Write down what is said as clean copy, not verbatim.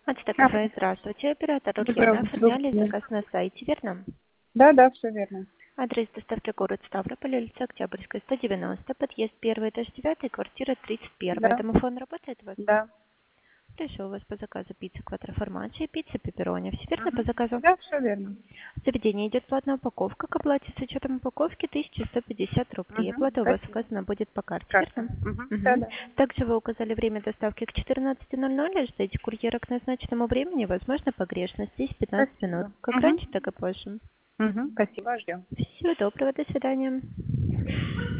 Ацтек кафе, здравствуйте. Оператор Доброе Ульяна. утро. Оформляли заказ на сайте, верно? Да, да, все верно. Адрес доставки город Ставрополь, улица Октябрьская, 190, подъезд 1, этаж 9, квартира 31. Да, Домофон работает у вас? да. Пришел у вас по заказу пицца квадроформачи, пицца пепперони. Все верно по Мгм. заказу? Да, все верно. В заведении идет платная упаковка. К оплате с учетом упаковки 1150 рублей. Мгм. Оплата у вас Спасибо. указана будет по карте, Карта. верно? Мгм. Да, Мгм. да. Также вы указали время доставки к 14:00. Ждите курьера к назначенному времени. Возможно, погрешность. Здесь 15 минут. Спасибо. Как Мгм. раньше, так и позже. Мгм. Спасибо, ждем. Всего доброго. До свидания.